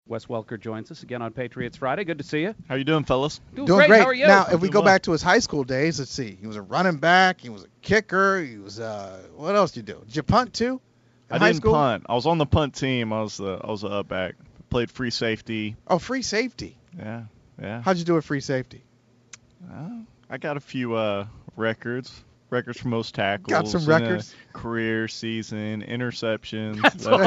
Wes Welker joins us again on Patriots Friday. Good to see you. How you doing, fellas? Doing Doing great. great. How are you? Now, if we Doing go well. back to his high school days, let's see. He was a running back. He was a kicker. He was what else did you do? Did you punt too? In I high didn't school? punt. I was on the punt team. I was the up back. Played free safety. Oh, free safety. Yeah. How'd you do at free safety? I got a few records. Records for most tackles. Got some in a records? Career season, interceptions.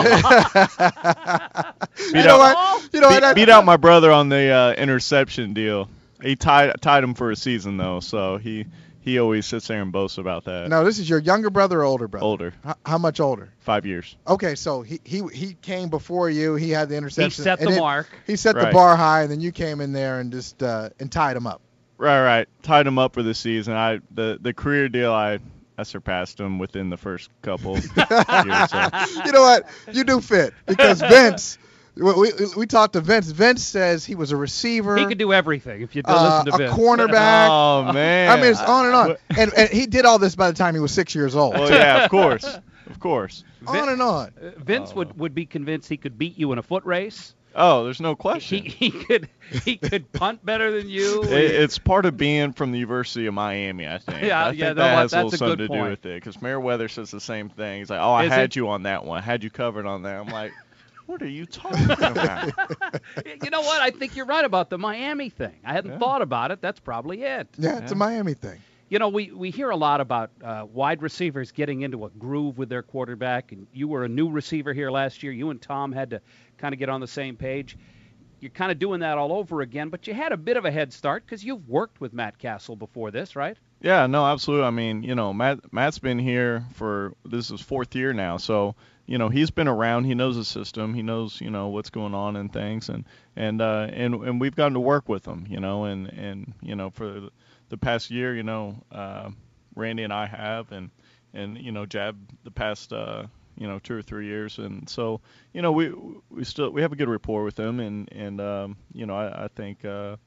You know what? You know what? Beat out my brother on the interception deal. He tied him for a season though, so he always sits there and boasts about that. No, this is your younger brother or older brother? Older, How much older? 5 years. Okay, so he came before you. He had the He interception. set and the then mark. He set the Right. bar high, and then you came in there and just and tied him up. Right. Tied him up for the season. The career deal I surpassed him within the first couple years. So. You know what? You do fit because Vince. We talked to Vince. Vince says he was a receiver. He could do everything if you listen to a Vince. cornerback. Oh man. I mean, it's on and on. And he did all this by the time he was 6 years old. Well, yeah, of course. On and on. Vince would be convinced he could beat you in a foot race. Oh, there's no question. He could punt better than you. It's part of being from the University of Miami, I think. Yeah, I think yeah, no, that has that's a a little something good to do point. with it. Because Meriwether says the same thing. He's like, "Oh, I Is had it? you on that one. I had you covered on that." I'm like, "What are you talking about?" You know what? I think you're right about the Miami thing. I hadn't thought about it. That's probably it. Yeah, it's a Miami thing. You know, we hear a lot about wide receivers getting into a groove with their quarterback, and you were a new receiver here last year. You and Tom had to kind of get on the same page. You're kind of doing that all over again, but you had a bit of a head start because you've worked with Matt Castle before this, right? Yeah, no, absolutely. I mean, Matt's been here for this is his fourth year now, so he's been around. He knows the system. He knows what's going on and things, and we've gotten to work with him, and for the past year, Randy and I have, and Jab the past 2 or 3 years, and so we have a good rapport with him, and I think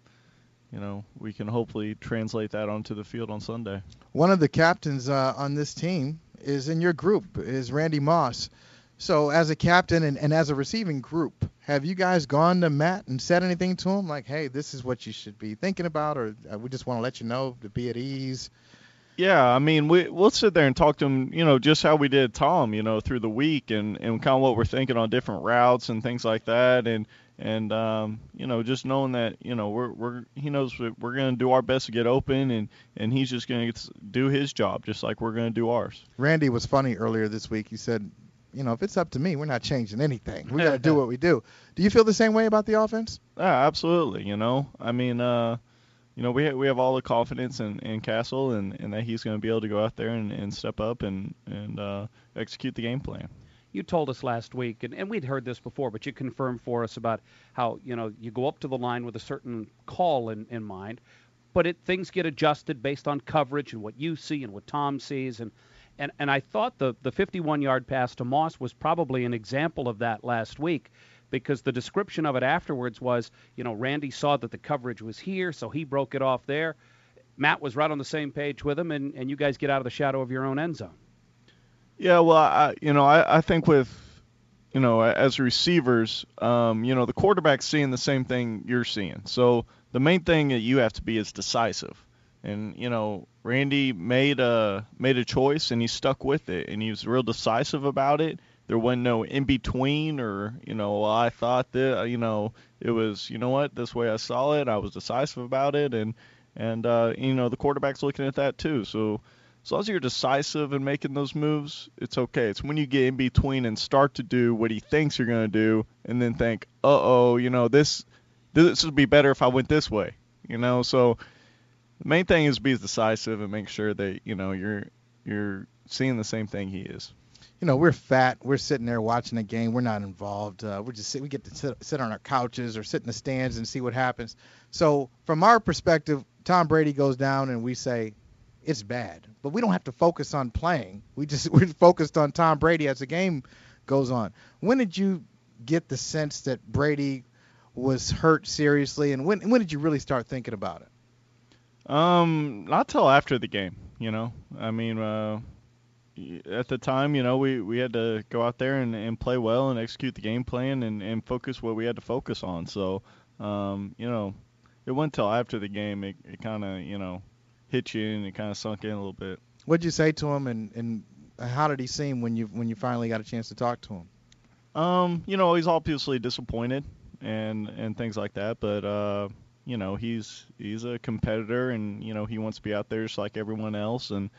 we can hopefully translate that onto the field on Sunday. One of the captains on this team is in your group, is Randy Moss. So as a captain and as a receiving group, have you guys gone to Matt and said anything to him like, hey, this is what you should be thinking about, or we just want to let you know to be at ease? Yeah, I mean, we'll sit there and talk to him, just how we did Tom, through the week and kind of what we're thinking on different routes and things like that, and just knowing that, he knows we're going to do our best to get open, and he's just going to do his job just like we're going to do ours. Randy was funny earlier this week. He said, if it's up to me, we're not changing anything. We got to do what we do. Do you feel the same way about the offense? Yeah, absolutely. I mean, we have all the confidence in Castle and that he's going to be able to go out there and step up and execute the game plan. You told us last week, and we'd heard this before, but you confirmed for us about how, you go up to the line with a certain call in mind, but things get adjusted based on coverage and what you see and what Tom sees. And I thought the 51-yard pass to Moss was probably an example of that last week, because the description of it afterwards was, Randy saw that the coverage was here, so he broke it off there. Matt was right on the same page with him, and you guys get out of the shadow of your own end zone. Yeah, well, I think with, as receivers, the quarterback's seeing the same thing you're seeing. So the main thing that you have to be is decisive. And, Randy made a choice, and he stuck with it, and he was real decisive about it. There wasn't no in between or, well, I thought that, it was, what, this way I saw it. I was decisive about it. And the quarterback's looking at that too. So as long as you're decisive in making those moves, it's okay. It's when you get in between and start to do what he thinks you're going to do and then think, this would be better if I went this way, So the main thing is be decisive and make sure that, you're seeing the same thing he is. We're fat. We're sitting there watching a game. We're not involved. We get to sit on our couches or sit in the stands and see what happens. So from our perspective, Tom Brady goes down and we say it's bad, but we don't have to focus on playing. We're focused on Tom Brady as the game goes on. When did you get the sense that Brady was hurt seriously, and when did you really start thinking about it? Not till after the game, I mean, at the time, we had to go out there and play well and execute the game plan and focus what we had to focus on. So, it wasn't until after the game it kind of, hit you and it kind of sunk in a little bit. What'd you say to him, and how did he seem when you finally got a chance to talk to him? He's obviously disappointed and things like that, but he's a competitor and he wants to be out there just like everyone else and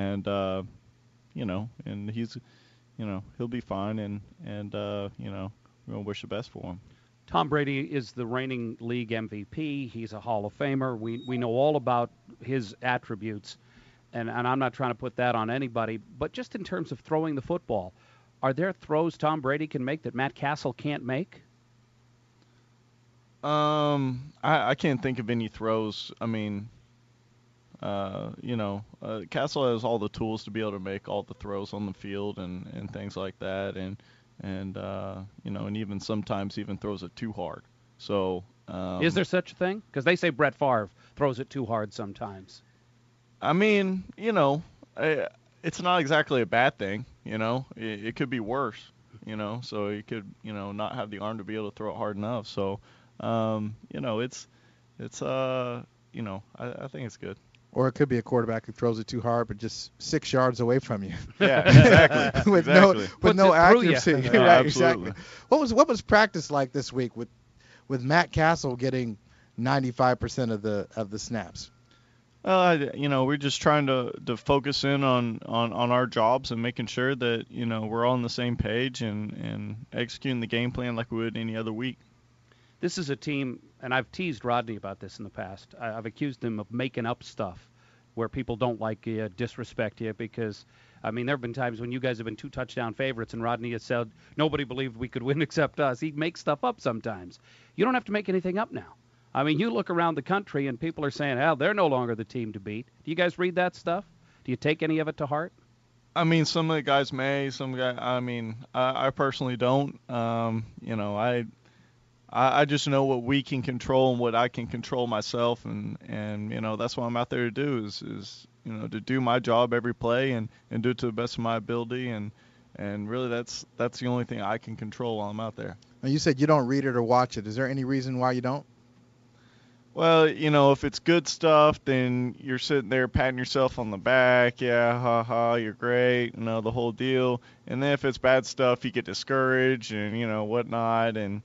and he's he'll be fine and we're gonna wish the best for him. Tom Brady is the reigning league MVP. He's a Hall of Famer. We know all about his attributes, and I'm not trying to put that on anybody, but just in terms of throwing the football, are there throws Tom Brady can make that Matt Castle can't make? I can't think of any throws. I mean, Castle has all the tools to be able to make all the throws on the field and things like that, and even sometimes even throws it too hard. So, is there such a thing? Because they say Brett Favre throws it too hard sometimes. I mean, it's not exactly a bad thing. It could be worse. So he could not have the arm to be able to throw it hard enough. So, I think it's good. Or it could be a quarterback who throws it too hard, but just 6 yards away from you. Yeah, exactly. with exactly. no accuracy. Yeah, right, absolutely. exactly. What was practice like this week with Matt Castle getting 95% of the snaps? We're just trying to focus in on our jobs and making sure that we're all on the same page and executing the game plan like we would any other week. This is a team, and I've teased Rodney about this in the past. I've accused him of making up stuff where people don't like you, disrespect you, because, I mean, there have been times when you guys have been 2 touchdown favorites and Rodney has said nobody believed we could win except us. He makes stuff up sometimes. You don't have to make anything up now. I mean, you look around the country and people are saying, hell, they're no longer the team to beat. Do you guys read that stuff? Do you take any of it to heart? I mean, some of the guys may, I personally don't. I just know what we can control and what I can control myself, and that's what I'm out there to do is to do my job every play and do it to the best of my ability, and really that's the only thing I can control while I'm out there. Now, you said you don't read it or watch it. Is there any reason why you don't? Well, if it's good stuff, then you're sitting there patting yourself on the back. Yeah, ha, you're great, the whole deal. And then if it's bad stuff, you get discouraged and whatnot, and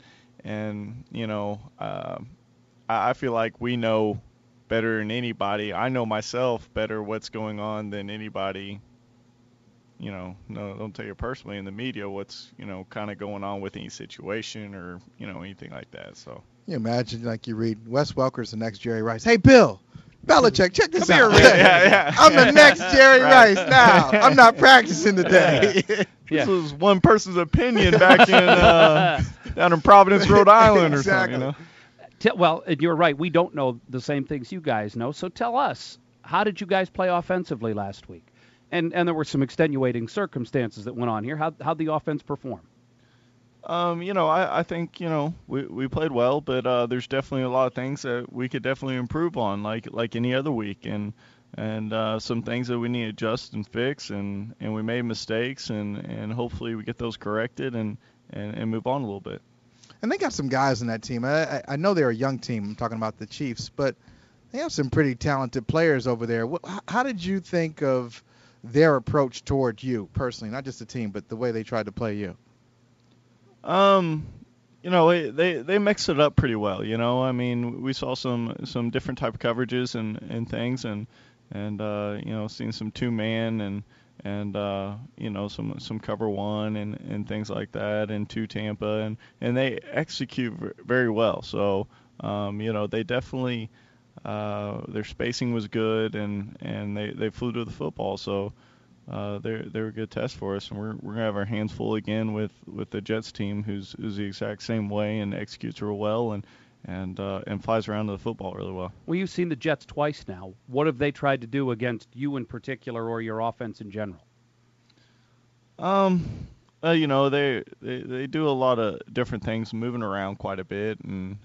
I feel like we know better than anybody. I know myself better what's going on than anybody. No, don't tell you personally in the media what's kind of going on with any situation or anything like that. So you imagine like you read Wes Welker's the next Jerry Rice. Hey Bill Belichick, check this out. Yeah. I'm the next Jerry Rice now. I'm not practicing today. This was one person's opinion back in down in Providence, Rhode Island, or exactly. something. Well, and you're right. We don't know the same things you guys know. So tell us, how did you guys play offensively last week? And there were some extenuating circumstances that went on here. How'd the offense perform? I think we played well, but there's definitely a lot of things that we could definitely improve on, like any other week, and some things that we need to adjust and fix, and we made mistakes, and hopefully we get those corrected and move on a little bit. And they got some guys in that team. I know they're a young team. I'm talking about the Chiefs, but they have some pretty talented players over there. How did you think of their approach toward you personally, not just the team, but the way they tried to play you? They mix it up pretty well. I mean, we saw some different type of coverages and things, and seen some 2-man and some cover 1 and things like that, and 2 Tampa, and they execute very well. So they definitely their spacing was good, and they flew to the football. So. They're a good test for us, and we're gonna have our hands full again with the Jets team, who's the exact same way and executes real well and flies around to the football really well. Well, you've seen the Jets twice now. What have they tried to do against you in particular, or your offense in general? They do a lot of different things, moving around quite a bit, and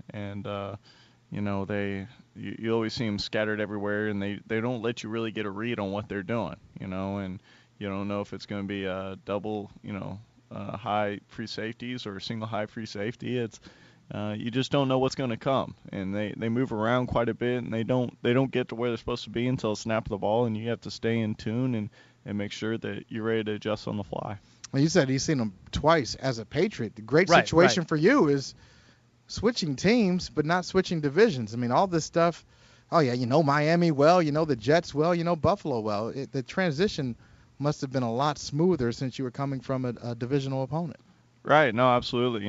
you always see them scattered everywhere, and they don't let you really get a read on what they're doing, and You don't know if it's going to be a double, high free safeties or a single high free safety. It's you just don't know what's going to come, and they move around quite a bit, and they don't get to where they're supposed to be until snap of the ball, and you have to stay in tune and make sure that you're ready to adjust on the fly. Well, you said you've seen them twice as a Patriot. The great Right, situation right. for you is switching teams, but not switching divisions. I mean, all this stuff. Oh yeah, you know Miami well, you know the Jets well, you know Buffalo well. The transition must have been a lot smoother since you were coming from a divisional opponent. Right. No, absolutely.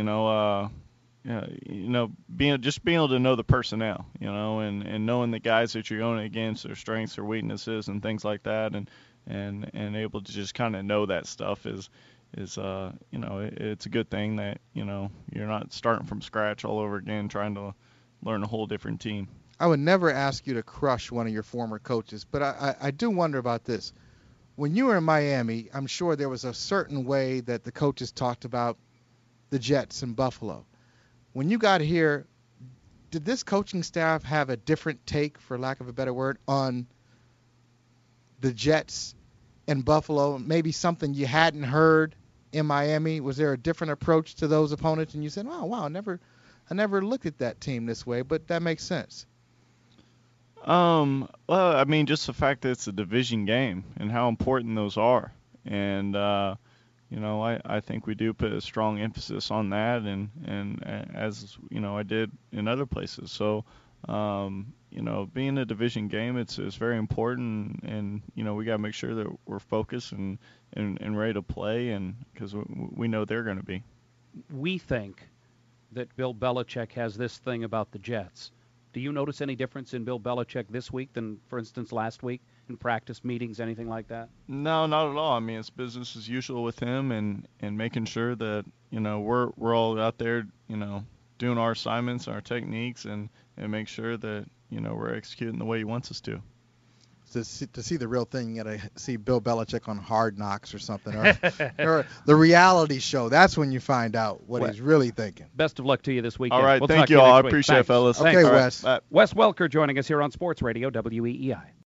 Being able to know the personnel, and knowing the guys that you're going against, their strengths, their weaknesses, and things like that, and able to just kind of know that stuff is it's a good thing that you're not starting from scratch all over again, trying to learn a whole different team. I would never ask you to crush one of your former coaches, but I do wonder about this. When you were in Miami, I'm sure there was a certain way that the coaches talked about the Jets in Buffalo. When you got here, did this coaching staff have a different take, for lack of a better word, on the Jets in Buffalo? Maybe something you hadn't heard in Miami? Was there a different approach to those opponents? And you said, oh, wow, I never looked at that team this way, but that makes sense. Well, I mean, just the fact that it's a division game and how important those are. And, I think we do put a strong emphasis on that, and as, I did in other places. So, being a division game, it's very important, and, we got to make sure that we're focused and ready to play, and because we know they're going to be. We think that Bill Belichick has this thing about the Jets. Do you notice any difference in Bill Belichick this week than, for instance, last week in practice meetings, anything like that? No, not at all. I mean, it's business as usual with him, and making sure that we're all out there, doing our assignments, our techniques, and make sure that we're executing the way he wants us to. To see the real thing, you got to see Bill Belichick on Hard Knocks or something, or the reality show. That's when you find out what he's really thinking. Best of luck to you this weekend. All right, We'll thank talk to you all. next I week. appreciate it, Thanks. fellas. Okay, Thanks. Wes. Bye. Wes Welker joining us here on Sports Radio WEEI.